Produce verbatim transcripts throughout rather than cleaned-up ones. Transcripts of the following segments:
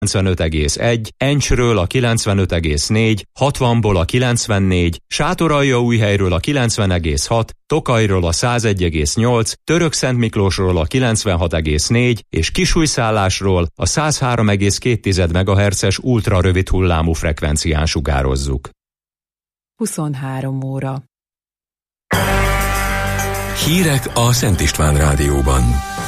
kilencvenöt egész egy, Encsről a kilencvenöt egész négy, hatvanból a kilencvennégy, Sátoraljaújhelyről a kilencven egész hat, Tokajról a százegy egész nyolc, Törökszentmiklósról a kilencvenhat egész négy és Kisújszállásról a száz három egész két megahertzes ultra rövid hullámú frekvencián sugározzuk. huszonhárom óra. Hírek a Szent István Rádióban.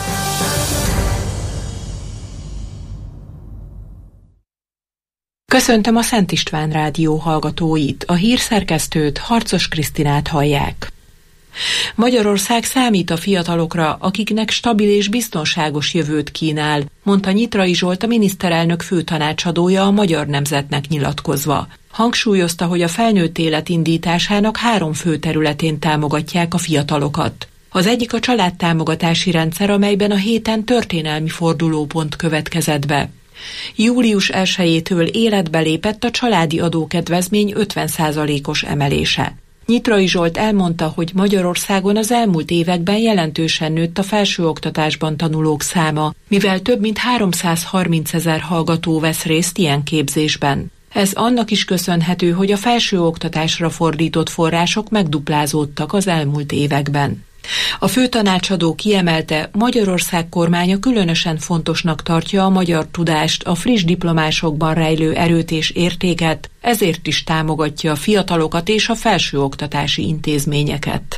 Köszöntöm a Szent István Rádió hallgatóit, a hírszerkesztőt, Harcos Krisztinát hallják. Magyarország számít a fiatalokra, akiknek stabil és biztonságos jövőt kínál, mondta Nyitrai Zsolt, a miniszterelnök főtanácsadója a Magyar Nemzetnek nyilatkozva. Hangsúlyozta, hogy a felnőtt élet indításának három fő területén támogatják a fiatalokat. Az egyik a családtámogatási rendszer, amelyben a héten történelmi fordulópont következett be. július elsejétől életbe lépett a családi adókedvezmény ötven százalékos emelése. Nyitrai Zsolt elmondta, hogy Magyarországon az elmúlt években jelentősen nőtt a felsőoktatásban tanulók száma, mivel több mint háromszázharmincezer hallgató vesz részt ilyen képzésben. Ez annak is köszönhető, hogy a felsőoktatásra fordított források megduplázódtak az elmúlt években. A főtanácsadó kiemelte, Magyarország kormánya különösen fontosnak tartja a magyar tudást, a friss diplomásokban rejlő erőt és értéket, ezért is támogatja a fiatalokat és a felsőoktatási intézményeket.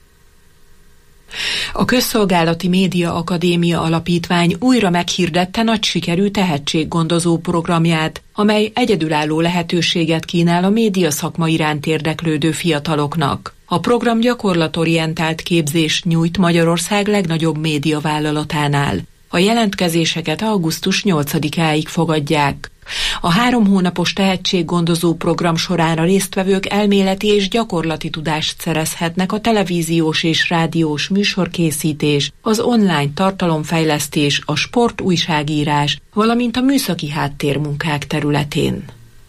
A Közszolgálati Média Akadémia Alapítvány újra meghirdette nagy sikerű tehetséggondozó programját, amely egyedülálló lehetőséget kínál a média szakma iránt érdeklődő fiataloknak. A program gyakorlatorientált képzést nyújt Magyarország legnagyobb médiavállalatánál. A jelentkezéseket augusztus nyolcadikáig fogadják. A három hónapos tehetséggondozó program során a résztvevők elméleti és gyakorlati tudást szerezhetnek a televíziós és rádiós műsorkészítés, az online tartalomfejlesztés, a sport újságírás, valamint a műszaki háttérmunkák területén.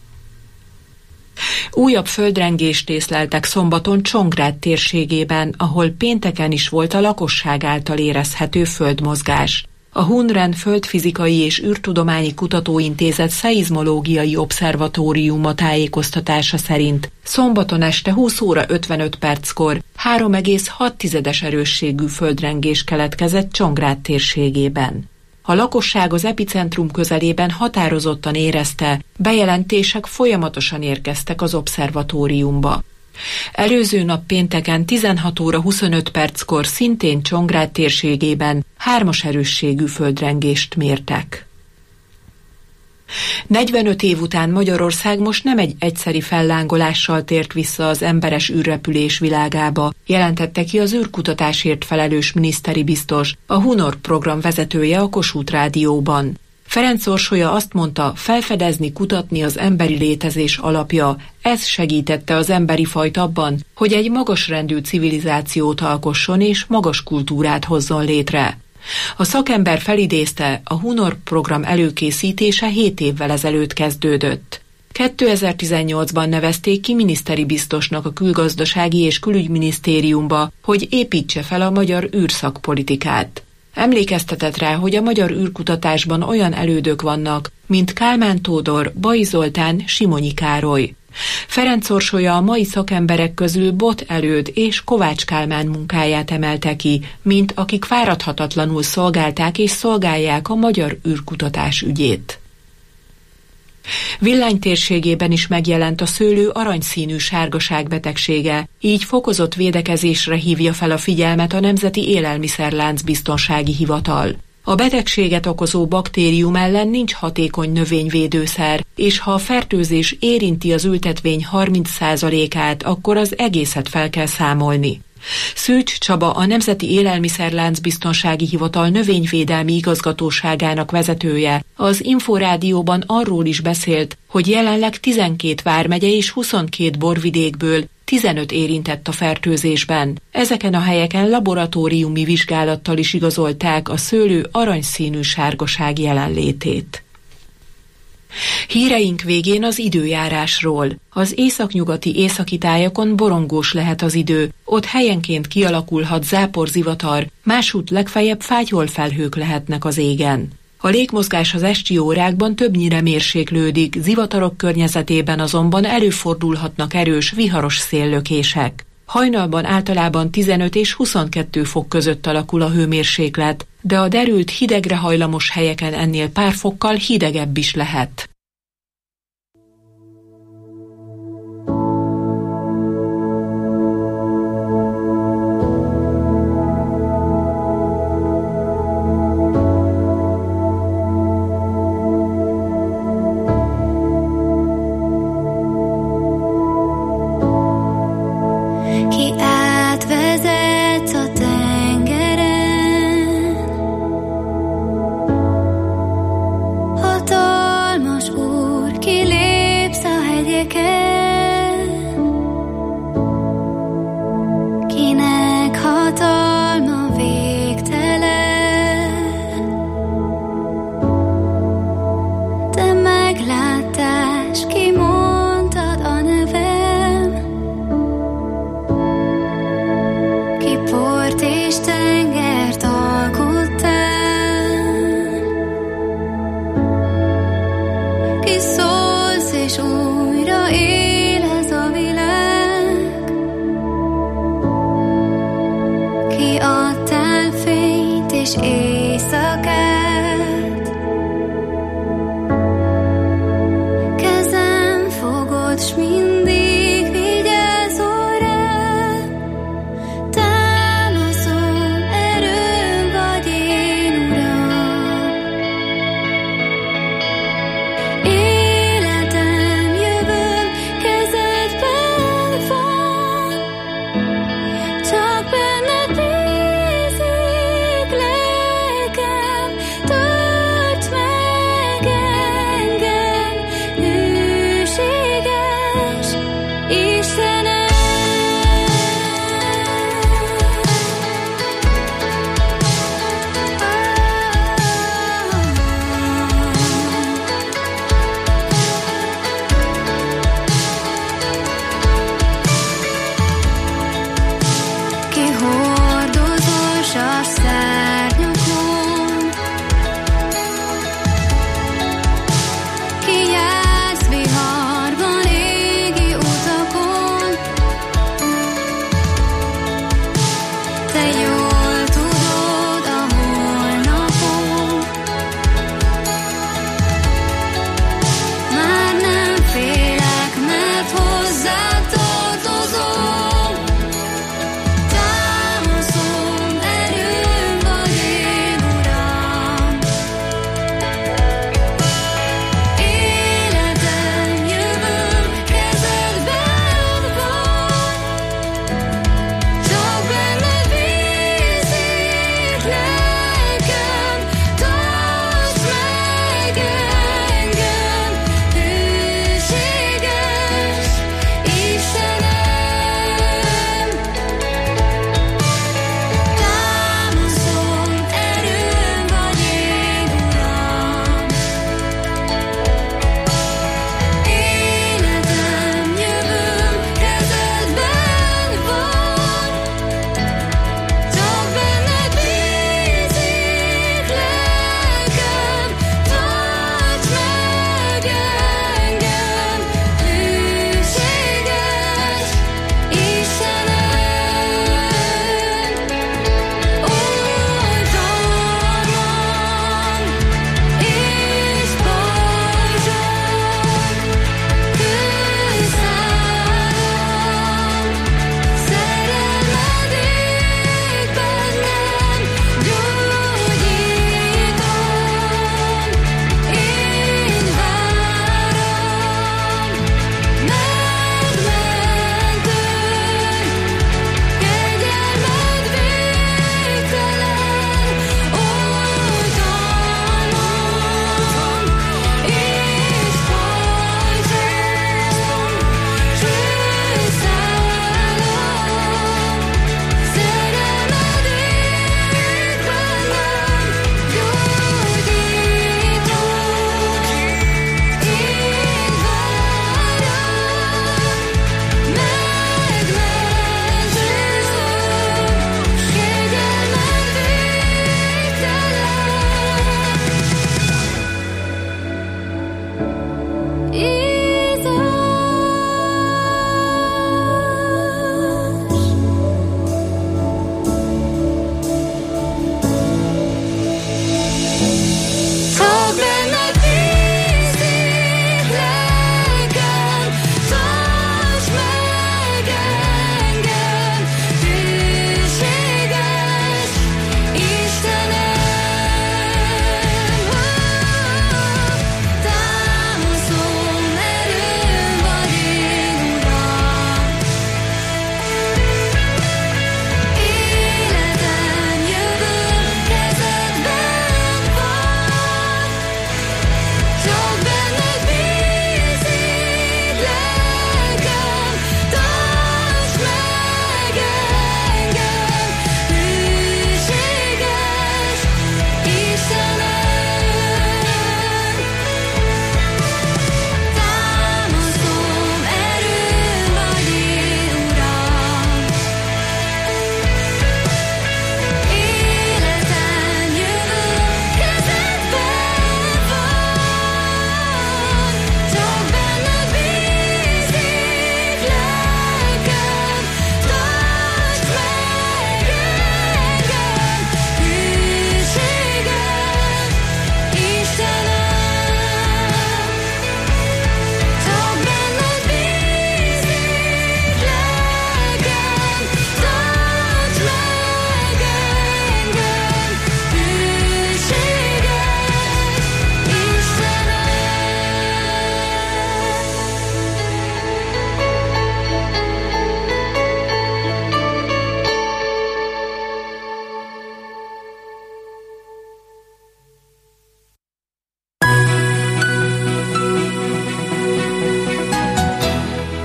Újabb földrengést észleltek szombaton Csongrád térségében, ahol pénteken is volt a lakosság által érezhető földmozgás. A Hunren Földfizikai és űrtudományi kutatóintézet szeizmológiai obszervatóriuma tájékoztatása szerint szombaton este húsz óra ötvenöt perckor három egész hat erősségű földrengés keletkezett Csongrád térségében. A lakosság az epicentrum közelében határozottan érezte, bejelentések folyamatosan érkeztek az obszervatóriumba. Előző nap pénteken tizenhat óra huszonöt perckor szintén Csongrád térségében hármas erősségű földrengést mértek. negyvenöt év után Magyarország most nem egy egyszeri fellángolással tért vissza az emberes űrrepülés világába, jelentette ki az űrkutatásért felelős miniszteri biztos, a Hunor program vezetője a Kossuth Rádióban. Ferenc Orsolya azt mondta, felfedezni, kutatni az emberi létezés alapja, ez segítette az emberi fajt abban, hogy egy magasrendű civilizációt alkosson és magas kultúrát hozzon létre. A szakember felidézte, a Hunor program előkészítése hét évvel ezelőtt kezdődött. kétezer-tizennyolcban nevezték ki miniszteri biztosnak a Külgazdasági és Külügyminisztériumba, hogy építse fel a magyar űrszakpolitikát. Emlékeztetett rá, hogy a magyar űrkutatásban olyan elődök vannak, mint Kálmán Tódor, Bai Zoltán, Simonyi Károly. Ferenc Orsolya a mai szakemberek közül Bot Előd és Kovács Kálmán munkáját emelte ki, mint akik fáradhatatlanul szolgálták és szolgálják a magyar űrkutatás ügyét. Villány térségében is megjelent a szőlő aranyszínű sárgaság betegsége, így fokozott védekezésre hívja fel a figyelmet a Nemzeti Élelmiszerlánc Biztonsági Hivatal. A betegséget okozó baktérium ellen nincs hatékony növényvédőszer, és ha a fertőzés érinti az ültetvény harminc százalékát, akkor az egészet fel kell számolni. Szűcs Csaba, a Nemzeti Élelmiszerlánc Biztonsági Hivatal növényvédelmi igazgatóságának vezetője az Inforádióban arról is beszélt, hogy jelenleg tizenkét vármegye és huszonkét borvidékből tizenöt érintett a fertőzésben. Ezeken a helyeken laboratóriumi vizsgálattal is igazolták a szőlő aranyszínű sárgaság jelenlétét. Híreink végén az időjárásról. Az északnyugati északi tájakon borongós lehet az idő, ott helyenként kialakulhat záporzivatar, másút legfeljebb fátyolfelhők lehetnek az égen. A légmozgás az esti órákban többnyire mérséklődik, zivatarok környezetében azonban előfordulhatnak erős, viharos széllökések. Hajnalban általában tizenöt és huszonkettő fok között alakul a hőmérséklet, de a derült, hidegre hajlamos helyeken ennél pár fokkal hidegebb is lehet. Tört meg engem, hűséges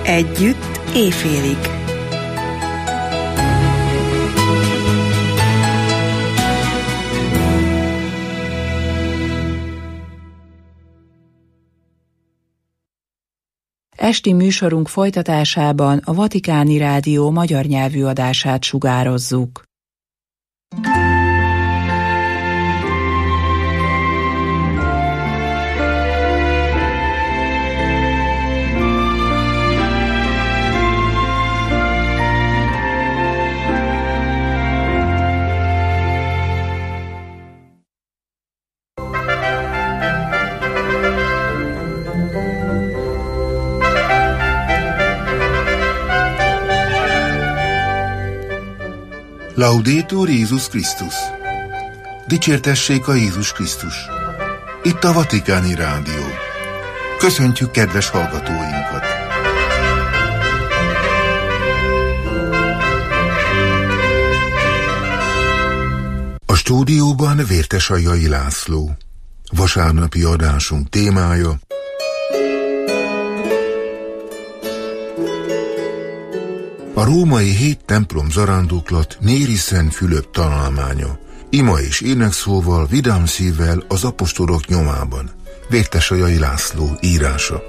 Együtt éjfélig. Esti műsorunk folytatásában a Vatikáni Rádió magyar nyelvű adását sugározzuk. Laudetur Jézus Krisztus! Dicsértessék a Jézus Krisztus! Itt a Vatikáni Rádió. Köszöntjük kedves hallgatóinkat! A stúdióban Vértesajai László. Vasárnapi adásunk témája: a római hét templom zarándoklat Néri Szent Fülöp találmánya. Ima és énekszóval, vidám szívvel az apostolok nyomában. Vértesajai László írása.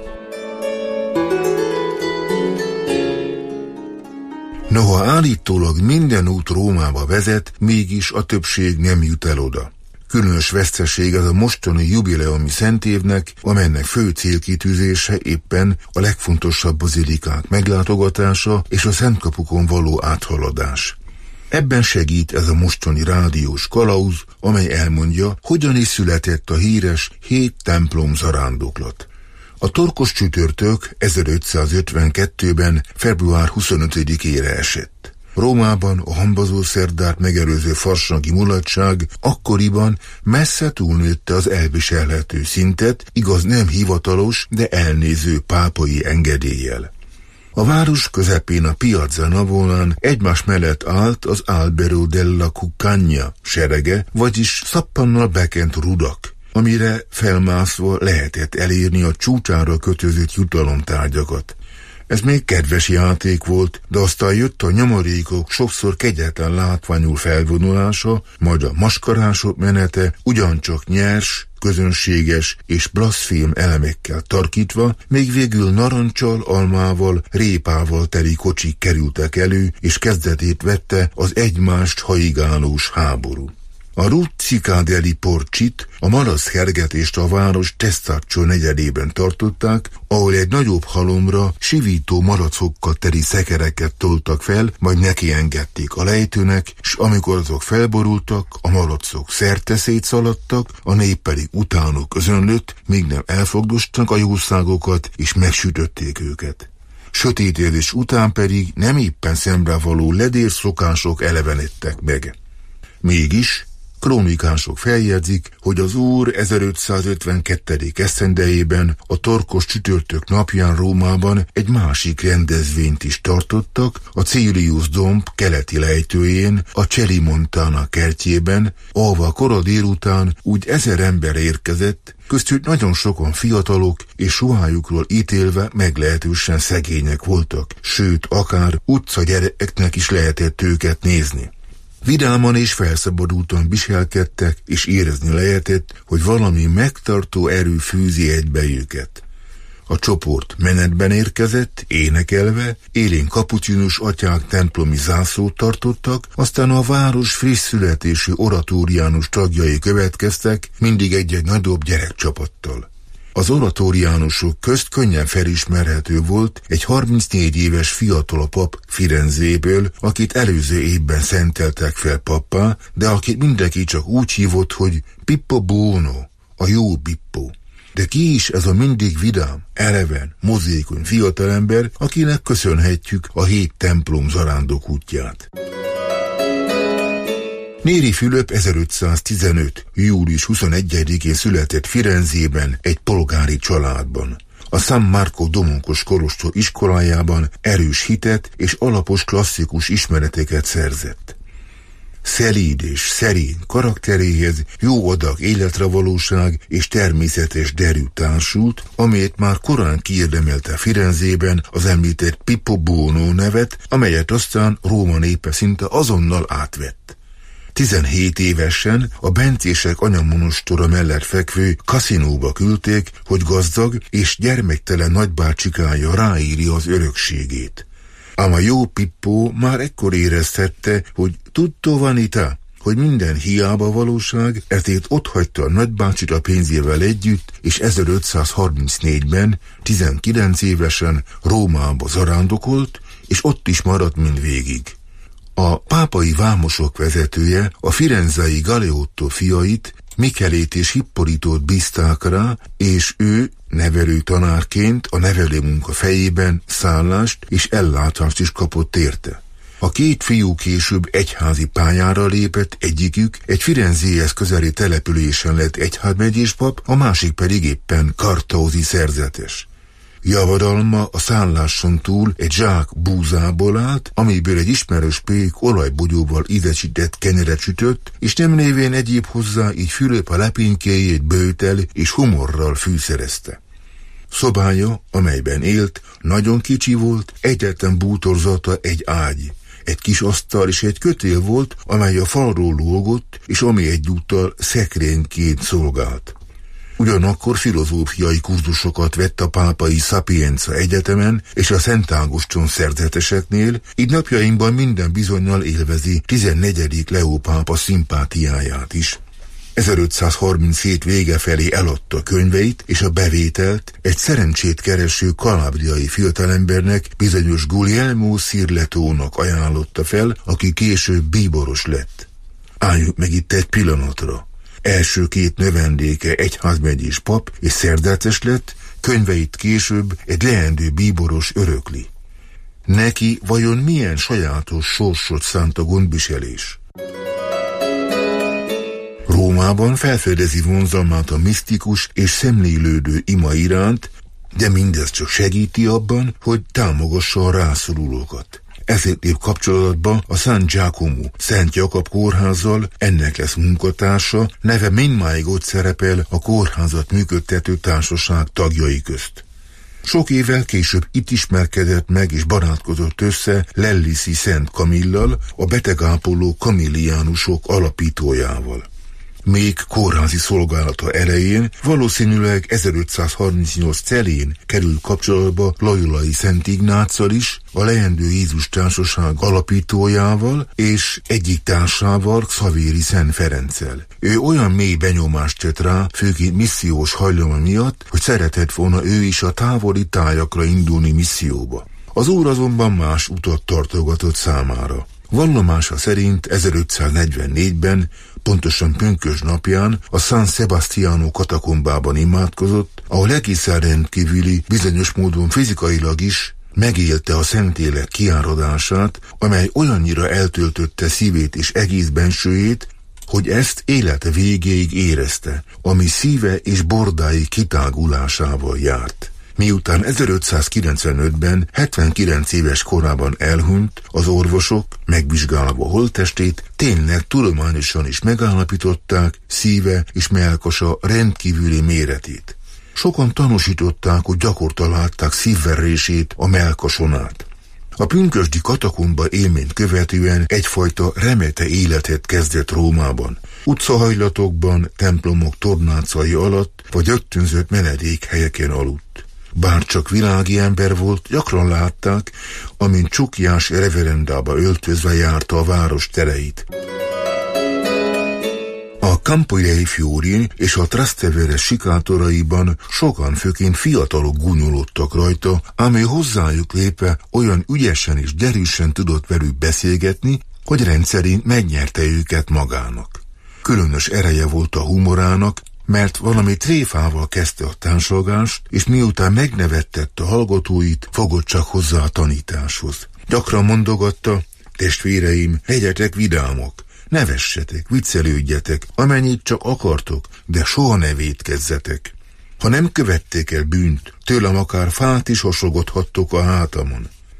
Noha állítólag minden út Rómába vezet, mégis a többség nem jut el oda. Különös veszteség ez a mostani jubileumi szentévnek, amelynek fő célkitűzése éppen a legfontosabb bazilikák meglátogatása és a szentkapukon való áthaladás. Ebben segít ez a mostani rádiós kalauz, amely elmondja, hogyan is született a híres hét templom zarándoklat. A torkos csütörtök ezerötszázötvenkettőben február huszonötödikére esett. Rómában a hambazó szerdát megelőző farsangi mulatság akkoriban messze túlnőtte az elviselhető szintet, igaz nem hivatalos, de elnéző pápai engedéllyel. A város közepén a Piazza Navolán egymás mellett állt az Albero della Cuccagna serege, vagyis szappannal bekent rudak, amire felmászva lehetett elérni a csúcsára kötözött jutalomtárgyakat. Ez még kedves játék volt, de aztán jött a nyomorékok sokszor kegyetlen látványú felvonulása, majd a maskarások menete ugyancsak nyers, közönséges és blaszfém elemekkel tarkítva, még végül narancsal, almával, répával teli kocsik kerültek elő, és kezdetét vette az egymást haigálós háború. A Ruzzica dei Porcit, a malac hergetést a város Testaccio negyedében tartották, ahol egy nagyobb halomra sivító malacokkal teli szekereket toltak fel, majd nekiengedték a lejtőnek, s amikor azok felborultak, a malacok szerte szétszaladtak, a nép pedig utánuk özönlött, míg nem elfogdostak a jószágokat, és megsütötték őket. Sötétedés után pedig nem éppen szemrevaló ledér szokások elevenedtek meg. Mégis krónikások feljegyzik, hogy az Úr ezerötszázötvenkettedik esztendejében a torkos csütörtök napján Rómában egy másik rendezvényt is tartottak, a Celius domb keleti lejtőjén, a Celimontana kertjében, ahova kora délután úgy ezer ember érkezett, köztük nagyon sokan fiatalok és ruhájukról ítélve meglehetősen szegények voltak, sőt, akár utcagyerekeknek is lehetett őket nézni. Vidáman és felszabadultan viselkedtek, és érezni lehetett, hogy valami megtartó erő fűzi egybe őket. A csoport menetben érkezett, énekelve, élén kapucinus atyák templomi zászlót tartottak, aztán a város friss születésű oratóriánus tagjai következtek, mindig egy-egy nagyobb gyerekcsapattal. Az oratóriánusok közt könnyen felismerhető volt egy harmincnégy éves fiatal pap Firenzéből, akit előző évben szenteltek fel pappá, de akit mindenki csak úgy hívott, hogy Pippo Buono, a jó Pippo. De ki is ez a mindig vidám, eleven, mozékony fiatalember, akinek köszönhetjük a hét templom zarándok útját? Néri Fülöp ezerötszáztizenöt. július huszonegyedikén született Firenzében egy polgári családban. A San Marco Domonkos kolostor iskolájában erős hitet és alapos klasszikus ismereteket szerzett. Szelíd és szerény karakteréhez jó adag életre valóság és természetes derű társult, amelyet már korán kiérdemelte Firenzében az említett Pippo Buono nevet, amelyet aztán Róma népe szinte azonnal átvett. tizenhét évesen a bencések anyamonostora mellett fekvő kaszinóba küldték, hogy gazdag és gyermektelen nagybácsikája ráírja az örökségét. Ám a jó Pippo már ekkor érezhette, hogy tutto vanità, hogy minden hiába valóság, ezért otthagyta a nagybácsit a pénzével együtt, és ezerötszázharmincnégyben, tizenkilenc évesen Rómába zarándokolt, és ott is maradt mindvégig. A pápai vámosok vezetője a firenzei Galeotto fiait, Michelét és Hippolitót bízták rá, és ő nevelő tanárként a nevelőmunka fejében szállást és ellátást is kapott érte. A két fiú később egyházi pályára lépett, egyikük egy Firenzéhez közeli településen lett egyházmegyés pap, a másik pedig éppen kartauzi szerzetes. Javadalma a szálláson túl egy zsák búzából állt, amiből egy ismerős pék olajbogyóval ízesített kenyeret sütött, és nem névén egyéb hozzá, így Fülöp a lepénykéjét bőtel és humorral fűszerezte. Szobája, amelyben élt, nagyon kicsi volt, egyetlen bútorzata egy ágy. Egy kis asztal és egy kötél volt, amely a falról lógott, és ami egyúttal szekrényként szolgált. Ugyanakkor filozófiai kurzusokat vett a pápai Sapienza Egyetemen és a Szent Ágoston szerzeteseknél, így napjainkban minden bizonnyal élvezi tizennegyedik Leó pápa szimpátiáját is. ezerötszázharminchét vége felé eladta könyveit és a bevételt egy szerencsét kereső kalábriai fiatalembernek, bizonyos Guglielmo Sirletónak ajánlotta fel, aki később bíboros lett. Álljunk meg itt egy pillanatra. Első két növendéke egyházmegyés pap és szerzetes lett, könyveit később egy leendő bíboros örökli. Neki vajon milyen sajátos sorsot szánt a gondviselés? Rómában felfedezi vonzalmát a misztikus és szemlélődő ima iránt, de mindez csak segíti abban, hogy támogassa a rászorulókat. Ezért lép kapcsolatba a San Giacomo Szent Jakab kórházzal, ennek lesz munkatársa, neve mindmáig ott szerepel a kórházat működtető társaság tagjai közt. Sok évvel később itt ismerkedett meg és barátkozott össze Lelliszi Szent Kamillal, a betegápoló kamilliánusok alapítójával. Még kórházi szolgálata elején, valószínűleg ezerötszázharmincnyolc celén került kapcsolatba Loyolai Szent Ignáccal is, a leendő Jézus Társaság alapítójával és egyik társával, Xavéri Szent Ferenccel. Ő olyan mély benyomást tett rá, főként missziós hajlama miatt, hogy szeretett volna ő is a távoli tájakra indulni misszióba. Az úr azonban más utat tartogatott számára. Vallomása szerint ezerötszáznegyvennégyben, pontosan pünkösd napján a San Sebastiano katakombában imádkozott, ahol egészen rendkívüli, bizonyos módon fizikailag is megélte a Szentlélek kiáradását, amely olyannyira eltöltötte szívét és egész bensőjét, hogy ezt élete végéig érezte, ami szíve és bordái kitágulásával járt. Miután ezerötszázkilencvenötben hetvenkilenc éves korában elhunyt, az orvosok, megvizsgálva holttestét, tényleg tudományosan is megállapították szíve és mellkasa rendkívüli méretét. Sokan tanúsították, hogy gyakorta látták szívverését a mellkason át. A pünkösdi katakomba élményt követően egyfajta remete életet kezdett Rómában. Utcahajlatokban, templomok tornácai alatt vagy öttönzött menedékhelyeken aludt. Bár csak világi ember volt, gyakran látták, amint csukjás reverendába öltözve járta a város tereit. A Campo dei Fiori és a Trastevere sikátoraiban sokan, főként fiatalok gúnyolódtak rajta, ám ő hozzájuk lépve olyan ügyesen és derűsen tudott velük beszélgetni, hogy rendszerint megnyerte őket magának. Különös ereje volt a humorának, mert valami tréfával kezdte a társalgást, és miután megnevettette a hallgatóit, fogott csak hozzá a tanításhoz. Gyakran mondogatta: testvéreim, legyetek vidámok, nevessetek, viccelődjetek, amennyit csak akartok, de soha ne vétkezzetek. Ha nem követték el bűnt, tőlem akár fát is hasogathattok a hátamon.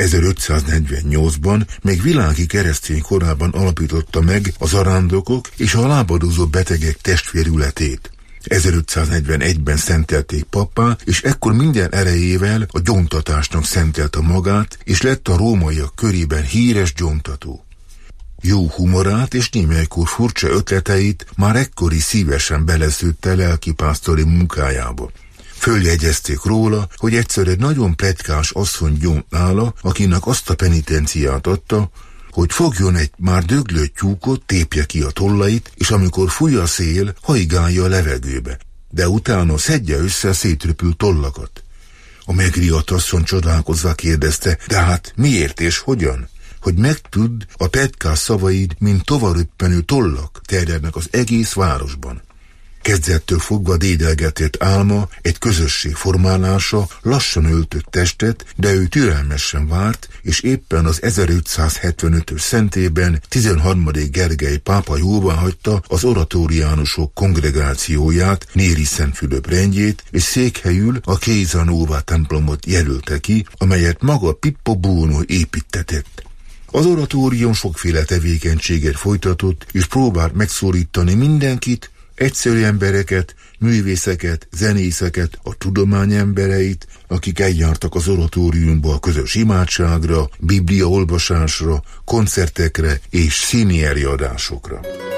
ezerötszáznegyvennyolcban még világi keresztény korában alapította meg a zarándokok és a lábadozó betegek testvérületét. ezerötszáznegyvenegyben szentelték pappá, és ekkor minden erejével a gyóntatásnak szentelte magát, és lett a rómaiak körében híres gyóntató. Jó humorát és némelykor furcsa ötleteit már ekkor is szívesen beleszőtte lelkipásztori munkájába. Följegyezték róla, hogy egyszer egy nagyon pletykás asszony gyónt nála, akinek azt a penitenciát adta, hogy fogjon egy már döglő tyúkot, tépje ki a tollait, és amikor fúj a szél, hajgálja a levegőbe, de utána szedje össze a szétröpült tollakat. A megriadt asszony csodálkozva kérdezte, de hát miért és hogyan? Hogy megtudd, a pletykás szavaid, mint tovaröppenő tollak terjednek az egész városban. Kezdettől fogva dédelgetett álma, egy közösség formálása lassan öltött testet, de ő türelmesen várt, és éppen az ezerötszázhetvenötös szentében tizenharmadik Gergely pápa jóváhagyta az oratóriánusok kongregációját, Néri Szent Fülöp rendjét, és székhelyül a Chiesa Nuova templomot jelölte ki, amelyet maga Pippo Buono építtetett. Az oratórium sokféle tevékenységet folytatott, és próbált megszólítani mindenkit, egyszerű embereket, művészeket, zenészeket, a tudomány embereit, akik eljártak az oratóriumba a közös imádságra, bibliaolvasásra, koncertekre és színi előadásokra.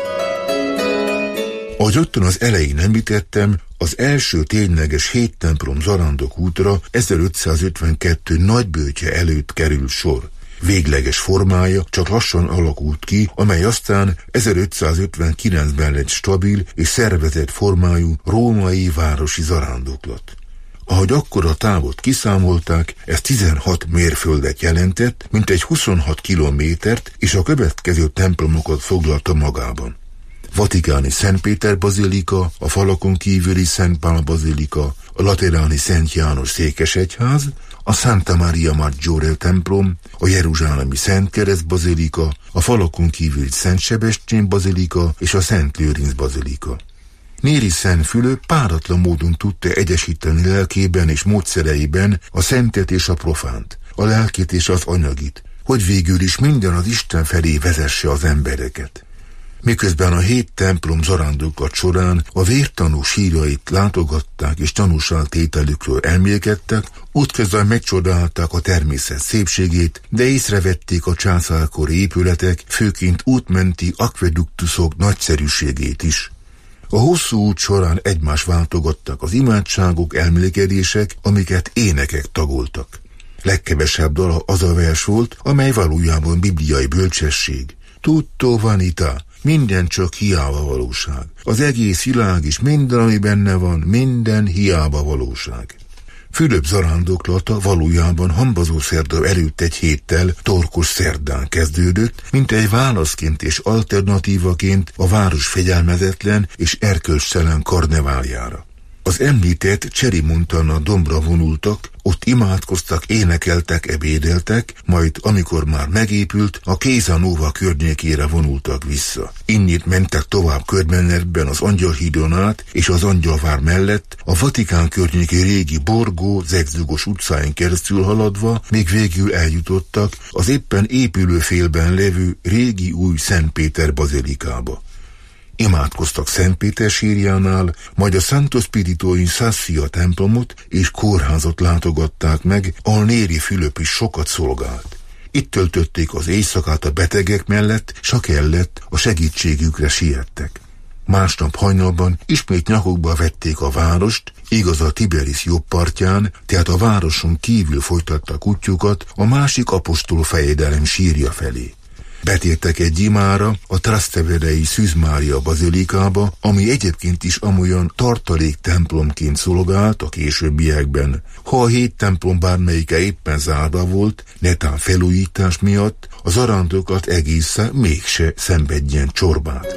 Ahogy rögtön az elején említettem, az első tényleges hét templom zarándok útra ezerötszázötvenkettő nagyböjtje előtt került sor. Végleges formája csak lassan alakult ki, amely aztán ezerötszázötvenkilencben lett stabil és szervezett formájú római városi zarándoklat. Ahogy akkor a távot kiszámolták, ez tizenhat mérföldet jelentett, mintegy huszonhat kilométert, és a következő templomokat foglalta magában. Vatikáni Szent Péter bazilika, a falakon kívüli Szent Pál bazilika, a lateráni Szent János székesegyház, a Santa Maria Maggiore templom, a jeruzsálemi Szent Kereszt bazilika, a falakon kívüli Szent Sebestyén bazilika és a Szent Lőrinc bazilika. Néri Szent Fülöp páratlan módon tudta egyesíteni lelkében és módszereiben a szentet és a profánt, a lelkét és az anyagit, hogy végül is minden az Isten felé vezesse az embereket. Miközben a hét templom zarándokat során a vértanú sírjait látogatták és tanúságtételükről elmélkedtek, útközben megcsodálták a természet szépségét, de észrevették a császárkori épületek, főként útmenti akveduktusok nagyszerűségét is. A hosszú út során egymás váltogattak az imádságok, elmélkedések, amiket énekek tagoltak. Legkevesebb dala az a vers volt, amely valójában bibliai bölcsesség. Tutto vanità, minden csak hiába valóság. Az egész világ és minden, ami benne van, minden hiába valóság. Fülöp zarándoklata valójában hambazószerda előtt egy héttel, torkos szerdán kezdődött, mint egy válaszként és alternatívaként a város fegyelmezetlen és erkölcstelen karneváljára. Az említett Cseri Montana dombra vonultak, ott imádkoztak, énekeltek, ebédeltek, majd amikor már megépült, a Chiesa Nuova környékére vonultak vissza. Innét mentek tovább körbenetben az Angyalhídon át, és az Angyalvár mellett a Vatikán környéki régi borgó, zegzugos utcáin keresztül haladva, még végül eljutottak az éppen épülő félben levő régi új Szent Péter bazilikába. Imádkoztak Szent Péter sírjánál, majd a Santo Spirito in Sassia templomot és kórházat látogatták meg, ahol Néri Fülöp is sokat szolgált. Itt töltötték az éjszakát a betegek mellett, s ha kellett, a segítségükre siettek. Másnap hajnalban ismét nyakukba vették a várost, igaz a Tiberis jobb partján, tehát a városon kívül folytattak útjukat a másik apostol fejedelem sírja felé. Betértek egy imára a Trasteverei Szűz Mária bazilikába, ami egyébként is amolyan tartalék templomként szolgált a későbbiekben. Ha a hét templom bármelyike éppen zárva volt, netán felújítás miatt, az zarándokat egészen mégse szenvedjen csorbát.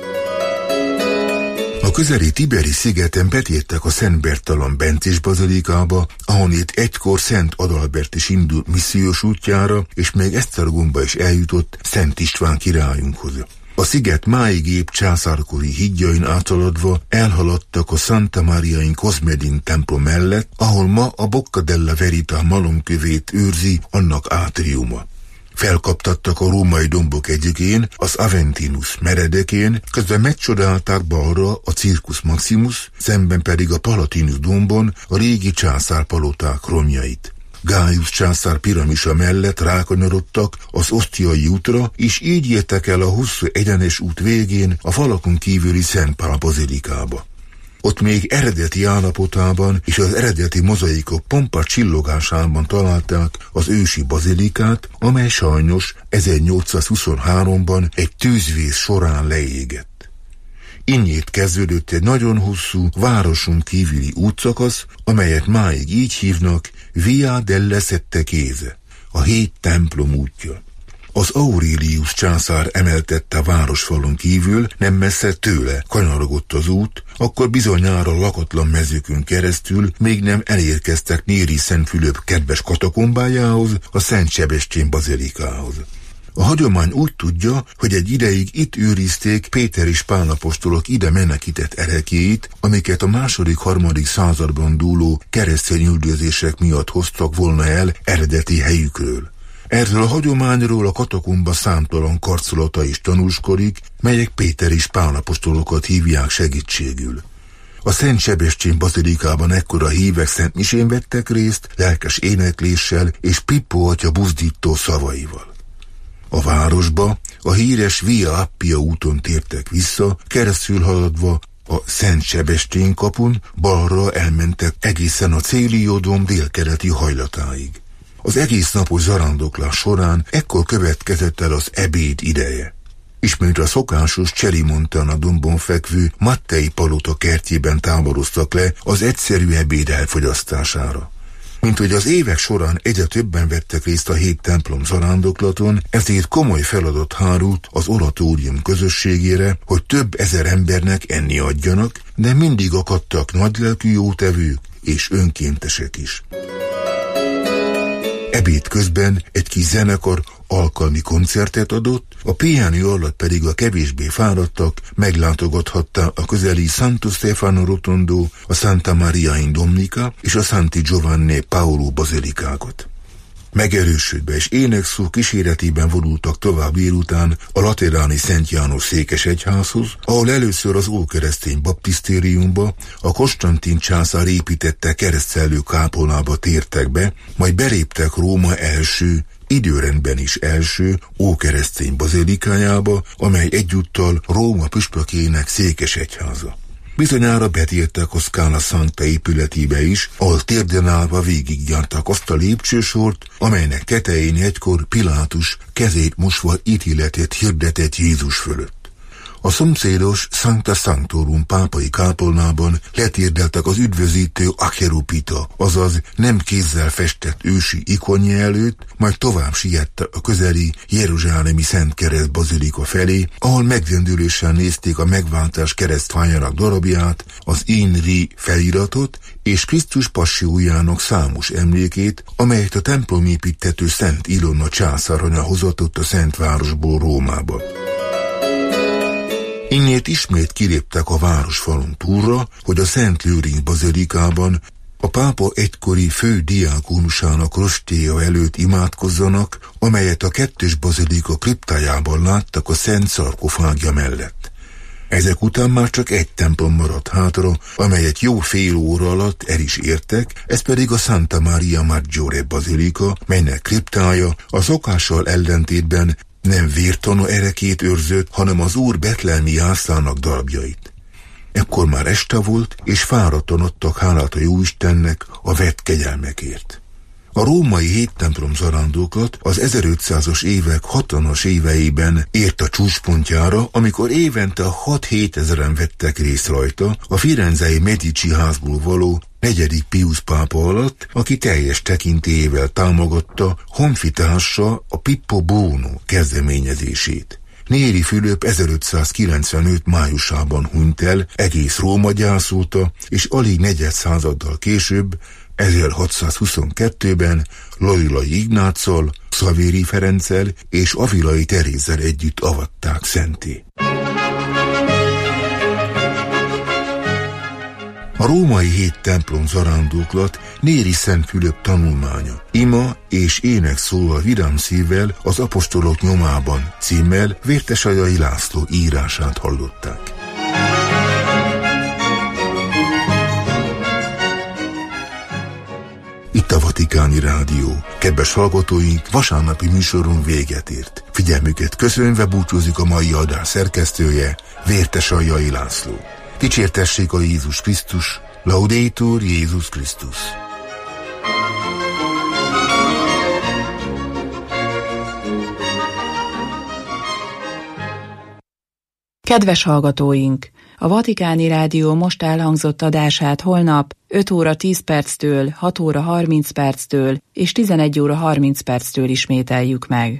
A közeli Tiberi szigeten betértek a Szent Bertalan bencés bazilikába, ahonnét egykor Szent Adalbert is indult missziós útjára, és még Esztergomba is eljutott Szent István királyunkhoz. A sziget máig épp császárkori hídjain áthaladva elhaladtak a Santa Maria in Cosmedin templom mellett, ahol ma a Bocca della Verità malomkövét őrzi annak átriuma. Felkaptattak a római dombok egyikén, az Aventinus meredekén, közben megcsodálták balra a Circus Maximus, szemben pedig a Palatinus dombon a régi császárpaloták romjait. Gaius császár piramisa mellett rákanyarodtak az Osztiai útra, és így értek el a hosszú egyenes út végén a falakon kívüli Szent Pál bazilikába. Ott még eredeti állapotában és az eredeti mozaikok pompa csillogásában találták az ősi bazilikát, amely sajnos ezernyolcszázhuszonháromban egy tűzvész során leégett. Innét kezdődött egy nagyon hosszú, városon kívüli útszakasz, amelyet máig így hívnak Via delle Sette Chiese, a hét templom útja. Az Aurelius császár emeltette a városfalon kívül, nem messze tőle kanyarogott az út, akkor bizonyára lakatlan mezőkön keresztül még nem elérkeztek Néri Szent Fülöp kedves katakombájához, a Szent Sebestyén bazilikához. A hagyomány úgy tudja, hogy egy ideig itt őrizték Péter és Pál apostolok ide menekített ereklyéit, amiket a második-harmadik században dúló keresztény üldözések miatt hoztak volna el eredeti helyükről. Erről a hagyományról a katakomba számtalan karcolata is tanúskodik, melyek Péter és Pál apostolokat hívják segítségül. A Szent Sebestyén bazilikában ekkora hívek szentmisén vettek részt, lelkes énekléssel és Pippo atya buzdító szavaival. A városba a híres Via Appia úton tértek vissza, keresztül haladva a Szent Sebestyén kapun, balra elmentek egészen a Céliodom délkeleti hajlatáig. Az egész napos zarándoklás során ekkor következett el az ebéd ideje. Ismét a szokásos Cseri-Montana dombon fekvő Mattei palota kertjében táboroztak le az egyszerű ebéd elfogyasztására. Mint hogy az évek során egyre többen vettek részt a hét templom zarándoklaton, ezért komoly feladat hárult az oratórium közösségére, hogy több ezer embernek enni adjanak, de mindig akadtak nagylelkű jótevők és önkéntesek is. Ebéd közben egy kis zenekar alkalmi koncertet adott, a pihenő alatt pedig a kevésbé fáradtak meglátogathatta a közeli Santo Stefano Rotondo, a Santa Maria in Dominica és a Santi Giovanni Paolo bazilikákat. Megerősödve és énekszó kíséretében vonultak tovább délután a lateráni Szent János székes egyházhoz, ahol először az ókeresztény baptisztériumba, a Konstantin császár építette keresztszellő kápolnába tértek be, majd beléptek Róma első, időrendben is első ókeresztény bazilikájába, amely egyúttal Róma püspökének székes egyháza. Bizonyára betértek a Scala Santa épületébe is, ahol térden állva végigjárták azt a lépcsősort, amelynek tetején egykor Pilátus kezét mosva ítéletet hirdetett Jézus fölött. A szomszédos Sancta Sanctorum pápai kápolnában letérdeltek az üdvözítő Acheropita, azaz nem kézzel festett ősi ikonja előtt, majd tovább siette a közeli jeruzsálemi Szent Kereszt bazilika felé, ahol megdöndüléssel nézték a megváltás keresztfájának darabját, az Inri feliratot és Krisztus passiójának számos emlékét, amelyet a templomépíttető Szent Ilona császáranya hozatott a Szentvárosból Rómába. Innét ismét kiléptek a városfalon túlra, hogy a Szent Lőrinc bazilikában a pápa egykori fő diákonusának rostéja előtt imádkozzanak, amelyet a kettős bazilika kriptájában láttak a Szent szarkofágja mellett. Ezek után már csak egy templom maradt hátra, amelyet jó fél óra alatt el is értek, ez pedig a Santa Maria Maggiore bazilika, melynek kriptája a szokással ellentétben nem vértana erekét őrzött, hanem az Úr betlehemi jászlának darabjait. Ekkor már este volt, és fáradtan adtak hálát a Jóistennek a vett kegyelmekért. A római hét templom zarándokat az ezerötszázas évek hatvanas éveiben ért a csúcspontjára, amikor évente hat-hét ezeren vettek részt rajta a firenzei Medici házból való negyedik Pius pápa alatt, aki teljes tekintélyével támogatta honfitársa a Pippo Buono kezdeményezését. Néri Fülöp ezerötszázkilencvenöt májusában hunyt el, egész Róma gyászolta, és alig negyed századdal később ezerhatszázhuszonkettőben Loyolai Ignáccal, Xavéri Ferenccel és Avilai Terézzel együtt avatták szenté. A római hét templom zarándoklat Néri Szent Fülöp tanulmánya. Ima és ének szól a vidám szívvel az apostolok nyomában címmel Vértesajai László írását hallották. Itt a Vatikáni Rádió. Kedves hallgatóink, vasárnapi műsorunk véget ért. Figyelmüket köszönve búcsúzik a mai adás szerkesztője, Vértesajai László. Dicsértessék a Jézus Krisztus, Laudetur Jézus Krisztus. Kedves hallgatóink! A Vatikáni Rádió most elhangzott adását holnap öt óra tíz perctől, hat óra harminc perctől és tizenegy óra harminc perctől ismételjük meg.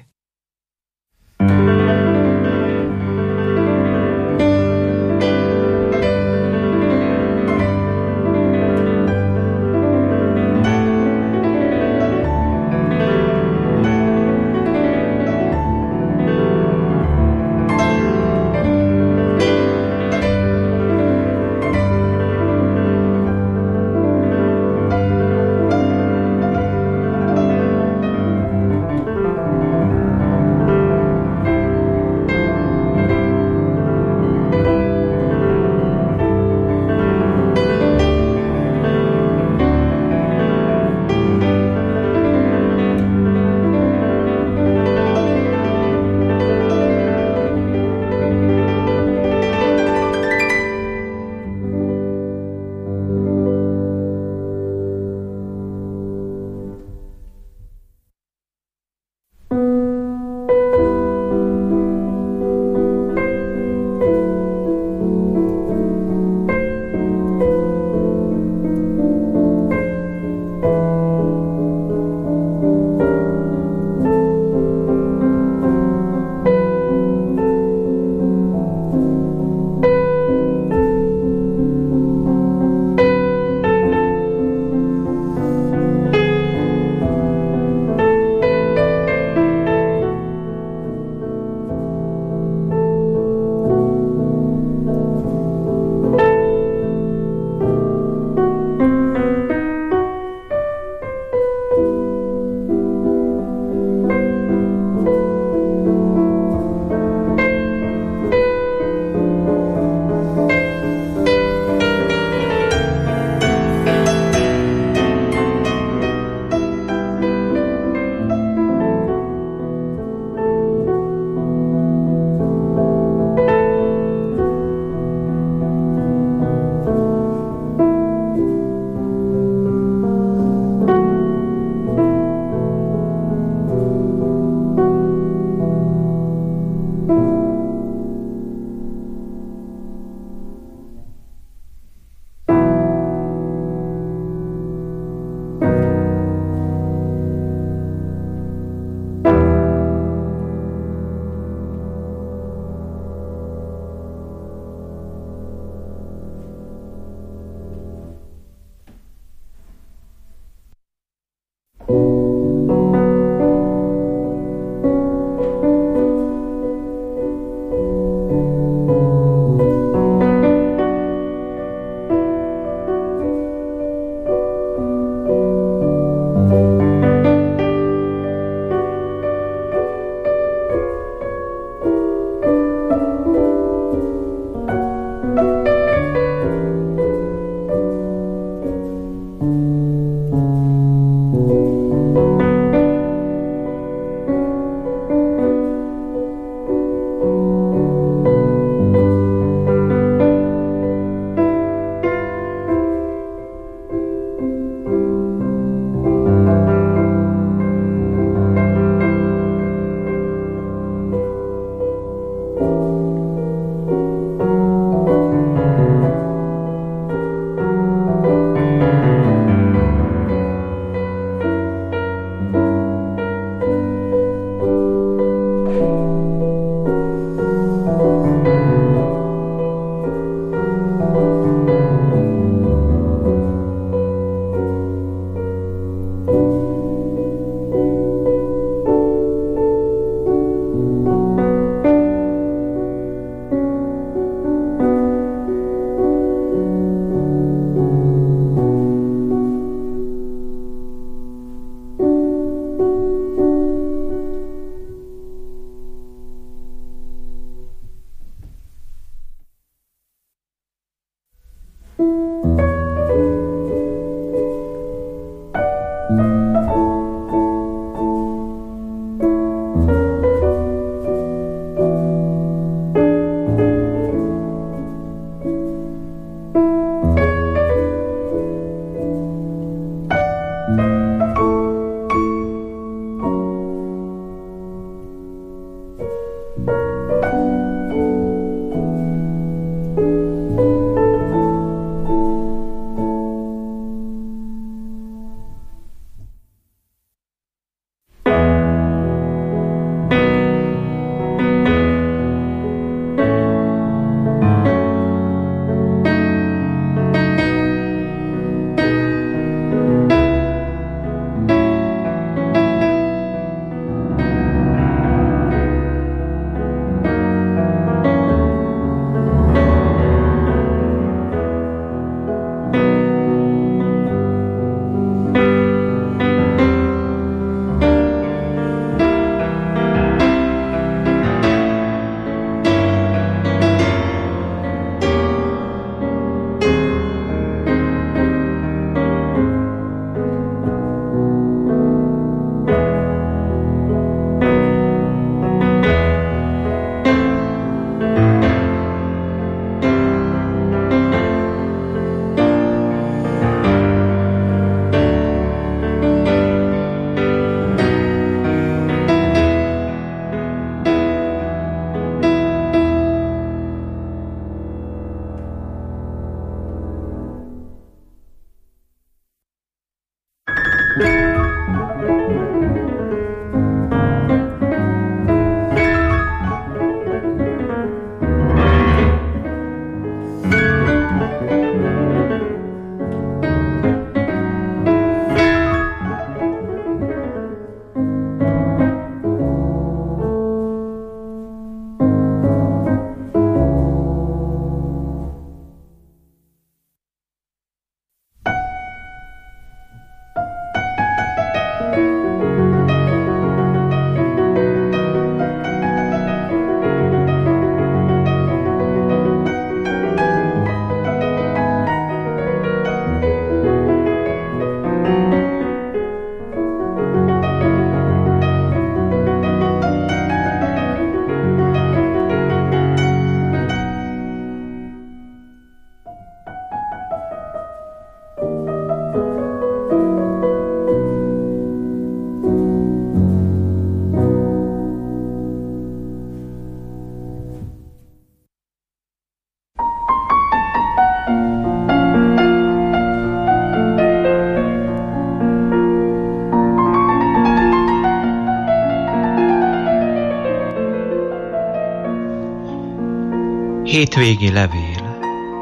Hétvégi levél.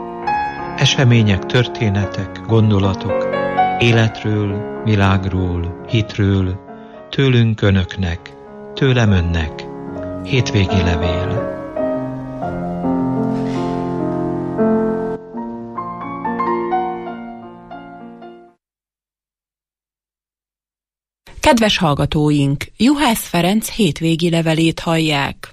Események, történetek, gondolatok, életről, világról, hitről, tőlünk önöknek, tőlem önnek. Hétvégi levél. Kedves hallgatóink, Juhász Ferenc hétvégi levelét hallják.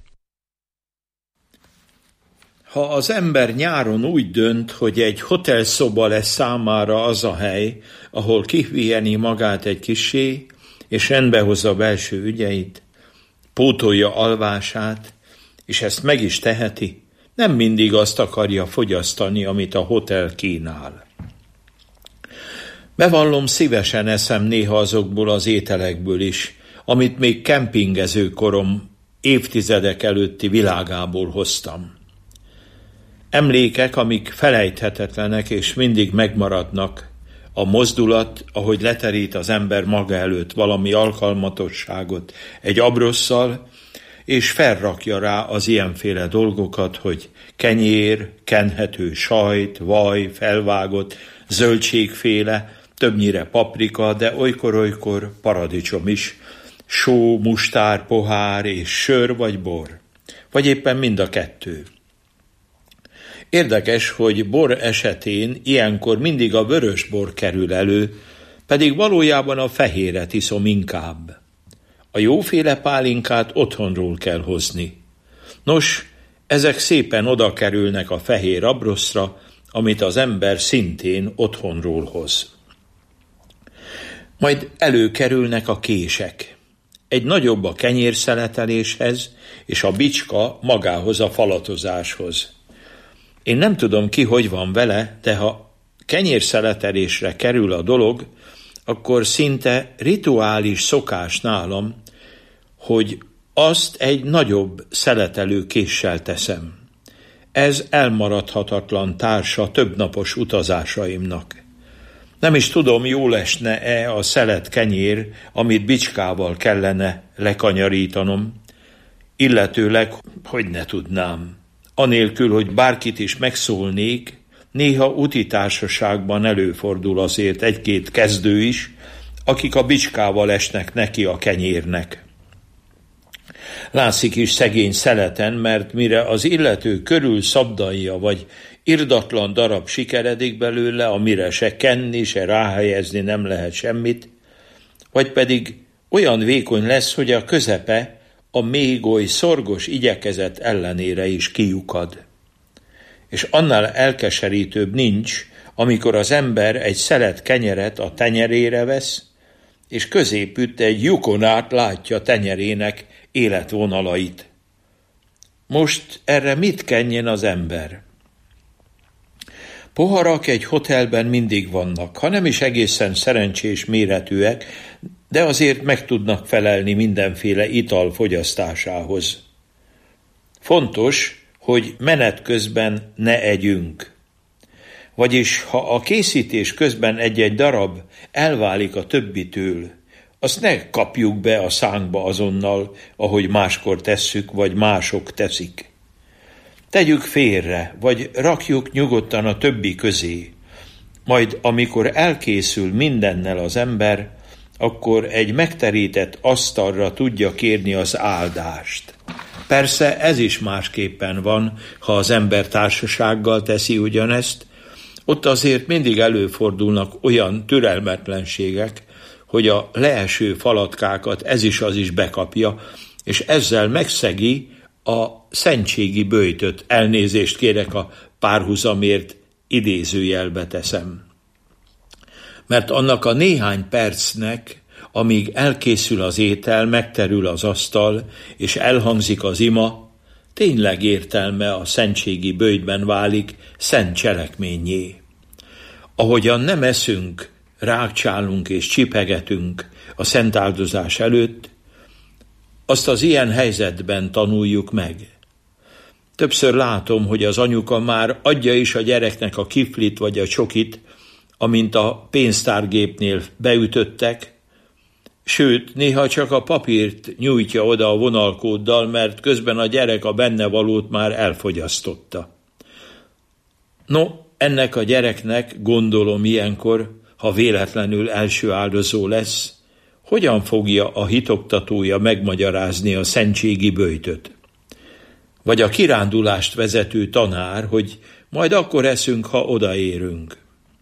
Ha az ember nyáron úgy dönt, hogy egy hotelszoba lesz számára az a hely, ahol kipiheni magát egy kissé, és rendbe hozza belső ügyeit, pótolja alvását, és ezt meg is teheti, nem mindig azt akarja fogyasztani, amit a hotel kínál. Bevallom, szívesen eszem néha azokból az ételekből is, amit még kempingező korom évtizedek előtti világából hoztam. Emlékek, amik felejthetetlenek és mindig megmaradnak, a mozdulat, ahogy leterít az ember maga előtt valami alkalmatosságot egy abrosszal, és felrakja rá az ilyenféle dolgokat, hogy kenyér, kenhető sajt, vaj, felvágott, zöldségféle, többnyire paprika, de olykor-olykor paradicsom is, só, mustár, pohár és sör vagy bor, vagy éppen mind a kettő. Érdekes, hogy bor esetén ilyenkor mindig a vörös bor kerül elő, pedig valójában a fehéret iszom inkább. A jóféle pálinkát otthonról kell hozni. Nos, ezek szépen oda kerülnek a fehér abroszra, amit az ember szintén otthonról hoz. Majd előkerülnek a kések. Egy nagyobb a kenyérszeleteléshez, és a bicska magához a falatozáshoz. Én nem tudom ki, hogy van vele, de ha kenyérszeletelésre kerül a dolog, akkor szinte rituális szokás nálam, hogy azt egy nagyobb szeletelő késsel teszem. Ez elmaradhatatlan társa többnapos utazásaimnak. Nem is tudom, jól esne-e a szelet kenyér, amit bicskával kellene lekanyarítanom, illetőleg, hogy ne tudnám. Anélkül, hogy bárkit is megszólnék, néha utitársaságban előfordul azért egy-két kezdő is, akik a bicskával esnek neki a kenyérnek. Látszik is szegény szeleten, mert mire az illető körül szabdalja, vagy irdatlan darab sikeredik belőle, amire se kenni, se ráhelyezni nem lehet semmit, vagy pedig olyan vékony lesz, hogy a közepe a még oly szorgos igyekezet ellenére is kiukad. És annál elkeserítőbb nincs, amikor az ember egy szelet kenyeret a tenyerére vesz, és középütt egy lyukon át látja tenyerének életvonalait. Most erre mit kenjen az ember? Poharak egy hotelben mindig vannak, ha nem is egészen szerencsés méretűek, de azért meg tudnak felelni mindenféle ital fogyasztásához. Fontos, hogy menet közben ne együnk. Vagyis, ha a készítés közben egy-egy darab elválik a többitől, azt ne kapjuk be a szánkba azonnal, ahogy máskor tesszük, vagy mások teszik. Tegyük félre, vagy rakjuk nyugodtan a többi közé. Majd amikor elkészül mindennel az ember, akkor egy megterített asztalra tudja kérni az áldást. Persze ez is másképpen van, ha az ember társasággal teszi ugyanezt, ott azért mindig előfordulnak olyan türelmetlenségek, hogy a leeső falatkákat ez is az is bekapja, és ezzel megszegi a szentségi böjtöt. Elnézést kérek a párhuzamért, idézőjelbe teszem. Mert annak a néhány percnek, amíg elkészül az étel, megterül az asztal, és elhangzik az ima, tényleg értelme a szentségi böjtben válik szent cselekménnyé. Ahogyan nem eszünk, rákcsálunk és csipegetünk a szentáldozás előtt, azt az ilyen helyzetben tanuljuk meg. Többször látom, hogy az anyuka már adja is a gyereknek a kiflit vagy a csokit, amint a pénztárgépnél beütöttek, sőt, néha csak a papírt nyújtja oda a vonalkóddal, mert közben a gyerek a benne valót már elfogyasztotta. No, ennek a gyereknek, gondolom ilyenkor, ha véletlenül első áldozó lesz, hogyan fogja a hitoktatója megmagyarázni a szentségi böjtöt? Vagy a kirándulást vezető tanár, hogy majd akkor eszünk, ha odaérünk.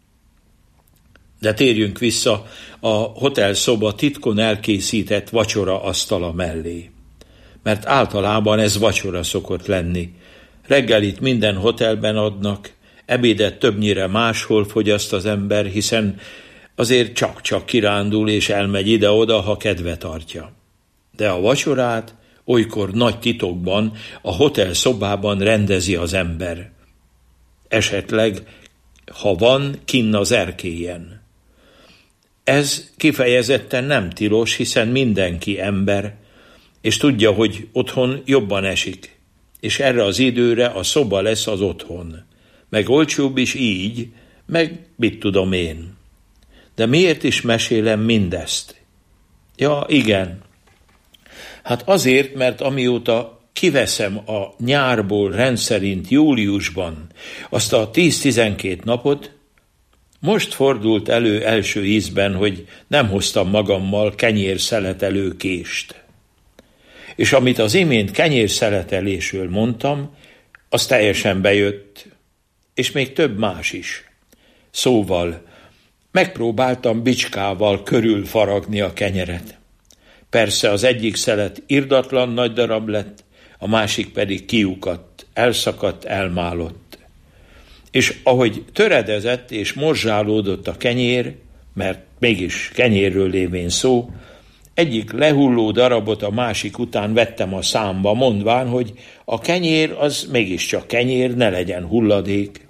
De térjünk vissza a hotelszoba titkon elkészített vacsora asztala mellé. Mert általában ez vacsora szokott lenni. Reggelit minden hotelben adnak, ebédet többnyire máshol fogyaszt az ember, hiszen azért csak-csak kirándul és elmegy ide-oda, ha kedve tartja. De a vacsorát olykor nagy titokban a hotel szobában rendezi az ember. Esetleg, ha van, kinn az erkélyen. Ez kifejezetten nem tilos, hiszen mindenki ember, és tudja, hogy otthon jobban esik, és erre az időre a szoba lesz az otthon. Meg olcsóbb is így, meg mit tudom én. De miért is mesélem mindezt? Ja, igen. Hát azért, mert amióta kiveszem a nyárból rendszerint júliusban azt a tíz-tizenkét napot, most fordult elő első ízben, hogy nem hoztam magammal kenyérszeletelő kést. És amit az imént kenyérszeletelésről mondtam, az teljesen bejött, és még több más is. Szóval megpróbáltam bicskával körülfaragni a kenyeret. Persze az egyik szelet irdatlan nagy darab lett, a másik pedig kiukadt, elszakadt, elmálott. És ahogy töredezett és morzsálódott a kenyér, mert mégis kenyérről lévén szó, egyik lehulló darabot a másik után vettem a számba, mondván, hogy a kenyér az mégiscsak kenyér, ne legyen hulladék.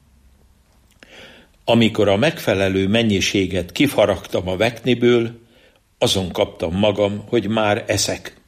Amikor a megfelelő mennyiséget kifaragtam a vekniből, azon kaptam magam, hogy már eszek.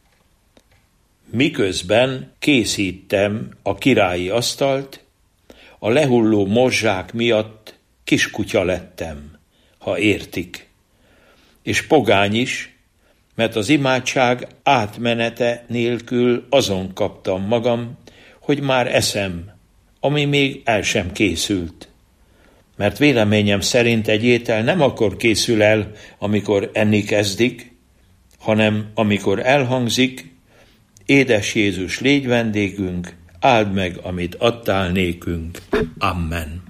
Miközben készítem a királyi asztalt, a lehulló morzsák miatt kiskutya lettem, ha értik. És pogány is, mert az imádság átmenete nélkül azon kaptam magam, hogy már eszem, ami még el sem készült. Mert véleményem szerint egy étel nem akkor készül el, amikor enni kezdik, hanem amikor elhangzik, édes Jézus, légy vendégünk, áld meg, amit adtál nékünk. Amen.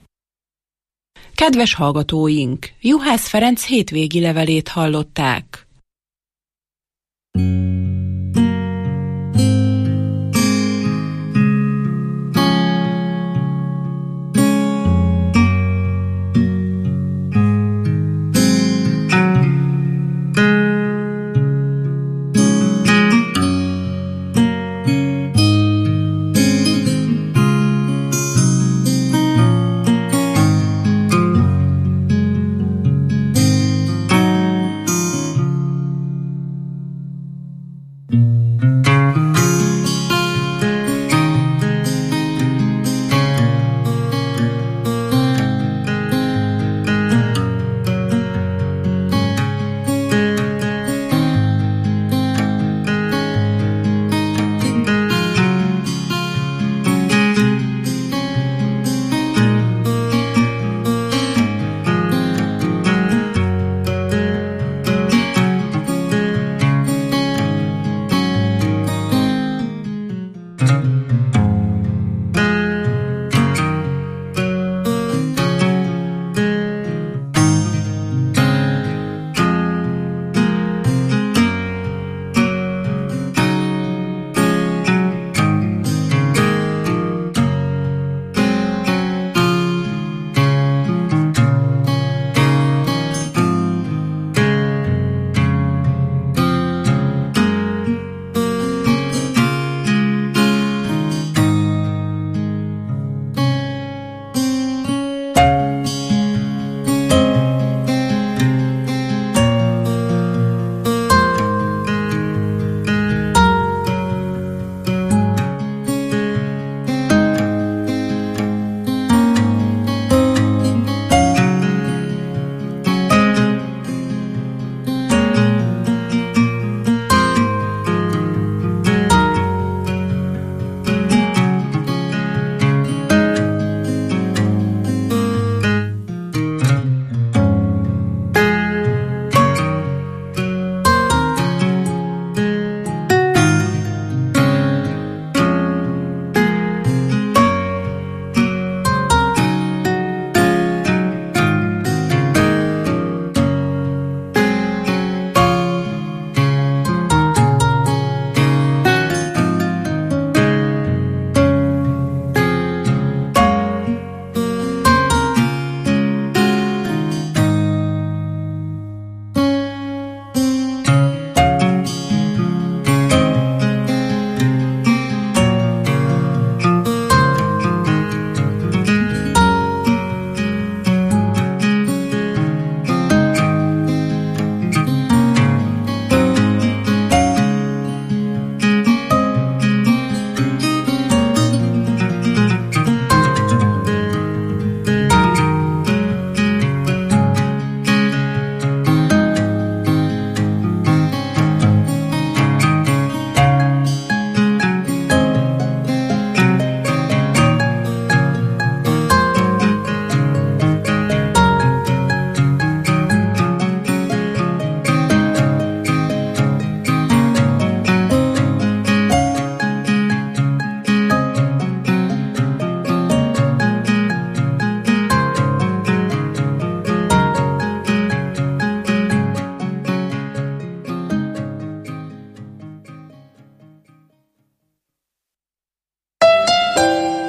Kedves hallgatóink, Juhász Ferenc hétvégi levelét hallották.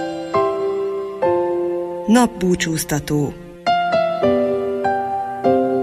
Napbúcsúztató.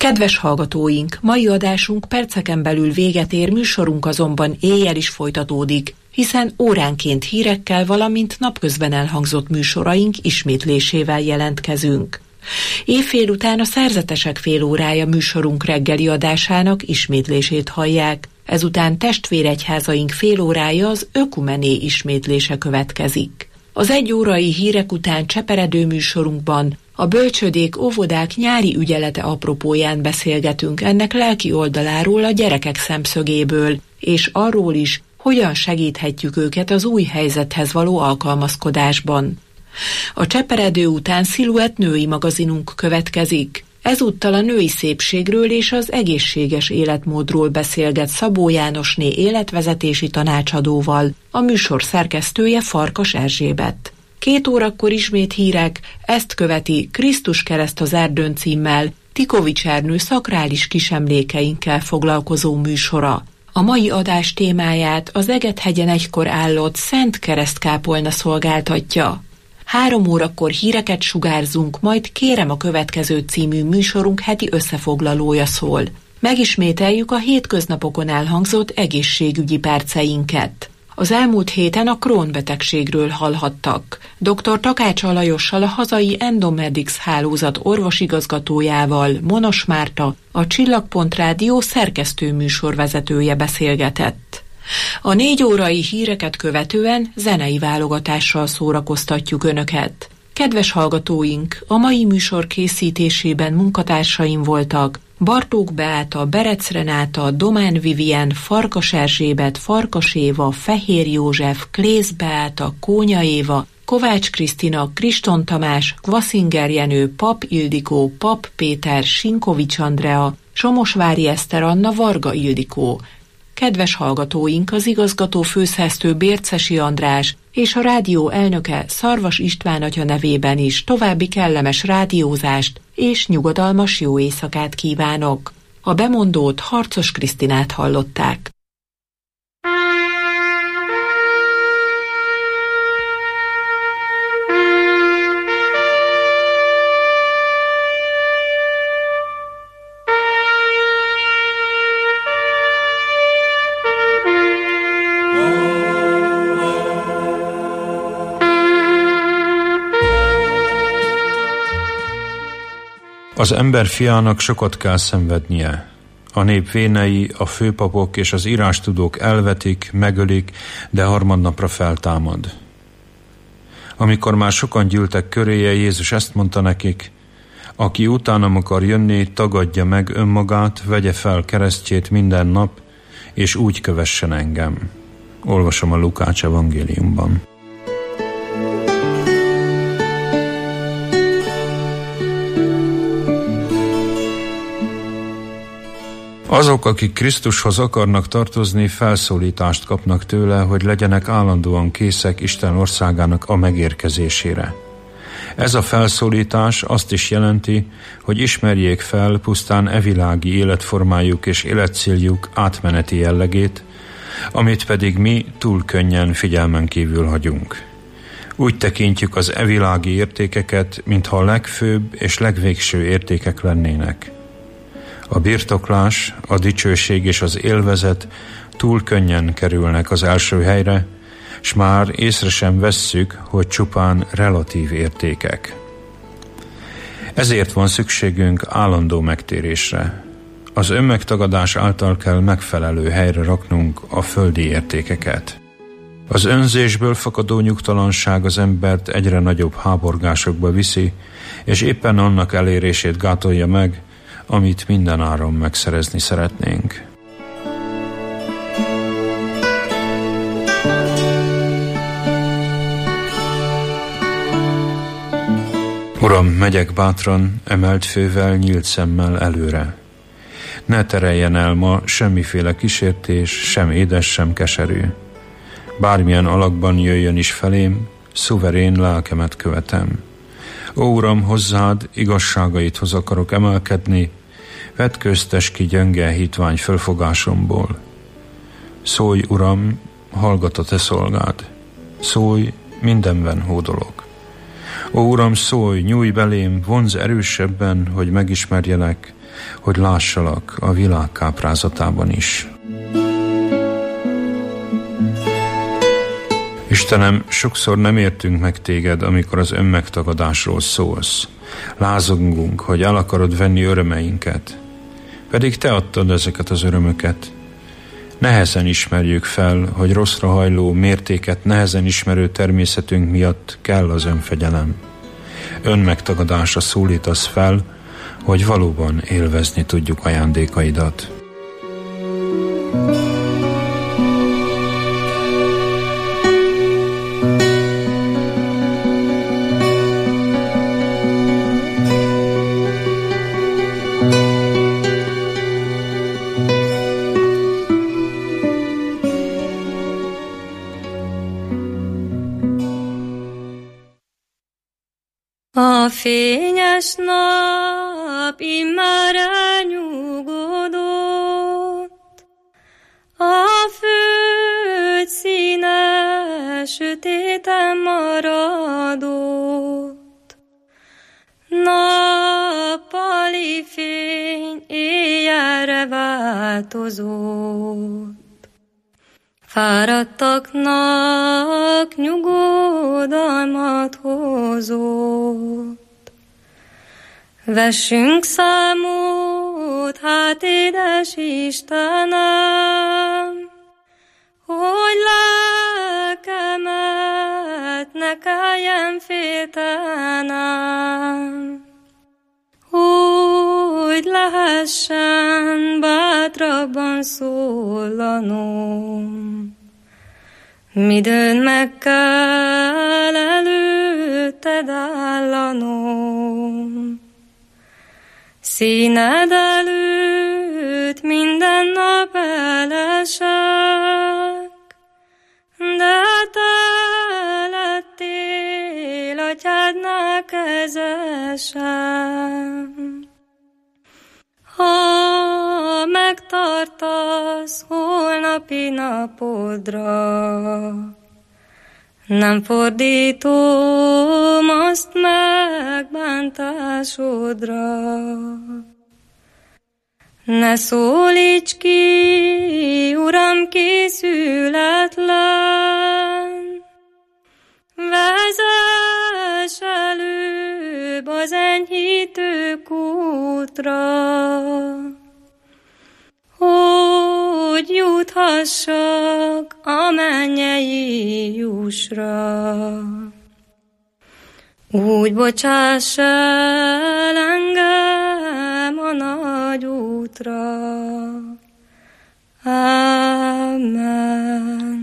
Kedves hallgatóink, mai adásunk perceken belül véget ér, műsorunk azonban éjjel is folytatódik, hiszen óránként hírekkel, valamint napközben elhangzott műsoraink ismétlésével jelentkezünk. Évfél után a Szerzetesek félórája műsorunk reggeli adásának ismétlését hallják, ezután testvéregyházaink félórája az ökumené ismétlése következik. Az egyórai hírek után cseperedő műsorunkban a bölcsödék, óvodák nyári ügyelete apropóján beszélgetünk ennek lelki oldaláról a gyerekek szemszögéből, és arról is, hogyan segíthetjük őket az új helyzethez való alkalmazkodásban. A cseperedő után Sziluett női magazinunk következik. Ezúttal a női szépségről és az egészséges életmódról beszélget Szabó Jánosné életvezetési tanácsadóval, a műsor szerkesztője Farkas Erzsébet. Két órakor ismét hírek, ezt követi Krisztus kereszt az erdőn címmel Tikovics Ernő szakrális kisemlékeinkkel foglalkozó műsora. A mai adás témáját az Egethegyen egykor állott Szent Keresztkápolna szolgáltatja. Három órakor híreket sugárzunk, majd Kérem a következő című műsorunk heti összefoglalója szól. Megismételjük a hétköznapokon elhangzott egészségügyi perceinket. Az elmúlt héten a Crohn betegségről hallhattak. doktor Takács Alajossal, a hazai Endomedix hálózat orvosigazgatójával, Monos Márta, a Csillagpont Rádió szerkesztő műsorvezetője beszélgetett. A négy órai híreket követően zenei válogatással szórakoztatjuk Önöket. Kedves hallgatóink, a mai műsor készítésében munkatársaim voltak Bartók Beáta, Berec Renáta, Domán Vivien, Farkas Erzsébet, Farkas Éva, Fehér József, Klész Beáta, Kónya Éva, Kovács Krisztina, Kriston Tamás, Kvaszinger Jenő, Pap Ildikó, Pap Péter, Sinkovics Andrea, Somosvári Eszter Anna, Varga Ildikó. Kedves hallgatóink, az igazgató főszerkesztő Bércesi András és a rádió elnöke Szarvas István atya nevében is további kellemes rádiózást és nyugodalmas jó éjszakát kívánok. A bemondót, Harcos Krisztinát hallották. Az ember fiának sokat kell szenvednie. A nép vénei, a főpapok és az írástudók elvetik, megölik, de harmadnapra feltámad. Amikor már sokan gyűltek köréje, Jézus ezt mondta nekik: aki utánam akar jönni, tagadja meg önmagát, vegye fel keresztjét minden nap, és úgy kövessen engem. Olvasom a Lukács evangéliumban. Azok, akik Krisztushoz akarnak tartozni, felszólítást kapnak tőle, hogy legyenek állandóan készek Isten országának a megérkezésére. Ez a felszólítás azt is jelenti, hogy ismerjék fel pusztán evilági életformájuk és életcéljuk átmeneti jellegét, amit pedig mi túl könnyen figyelmen kívül hagyunk. Úgy tekintjük az evilági értékeket, mintha a legfőbb és legvégső értékek lennének. A birtoklás, a dicsőség és az élvezet túl könnyen kerülnek az első helyre, s már észre sem vesszük, hogy csupán relatív értékek. Ezért van szükségünk állandó megtérésre. Az önmegtagadás által kell megfelelő helyre raknunk a földi értékeket. Az önzésből fakadó nyugtalanság az embert egyre nagyobb háborgásokba viszi, és éppen annak elérését gátolja meg, amit minden áron megszerezni szeretnénk. Uram, megyek bátran, emelt fővel, nyílt szemmel előre. Ne tereljen el ma semmiféle kísértés, sem édes, sem keserű. Bármilyen alakban jöjjön is felém, szuverén lelkemet követem. Ó, Uram, hozzád igazságait akarok emelkedni, vetköztes ki gyönge hitvány fölfogásomból. Szólj, Uram, hallgat a te szolgád. Szólj, mindenben hódolok. Ó, Uram, szólj, nyújj belém, vonz erősebben, hogy megismerjelek, hogy lássalak a világ káprázatában is. Istenem, sokszor nem értünk meg téged, amikor az önmegtagadásról szólsz. Lázongunk, hogy el akarod venni örömeinket. Pedig te adtad ezeket az örömöket. Nehezen ismerjük fel, hogy rosszra hajló mértéket nehezen ismerő természetünk miatt kell az önfegyelem. Önmegtagadásra szólítasz fel, hogy valóban élvezni tudjuk ajándékaidat. A fényes nap immár elnyugodott, a föld színe sötéten maradott. Nappali fény éjjelre változott, fáradtaknak nyugodalmat hozott. Vessünk számot, hát édes Istenem, hogy lelkemet ne kelljen féltenem, hogy lehessen bátrabban szólanom. Midőn meg kell előtted állanom, színed előtt minden nap elesek, de te lettél atyádnál kezesem. Ha megtartasz holnapi napodra, nem fordítom azt megbántásodra. Ne szólíts ki, Uram, készületlen, vezess előbb az enyhítő kútra, hogy juthassak a mennyei jussra. Úgy bocsáss el engem a nagy útra. Amen.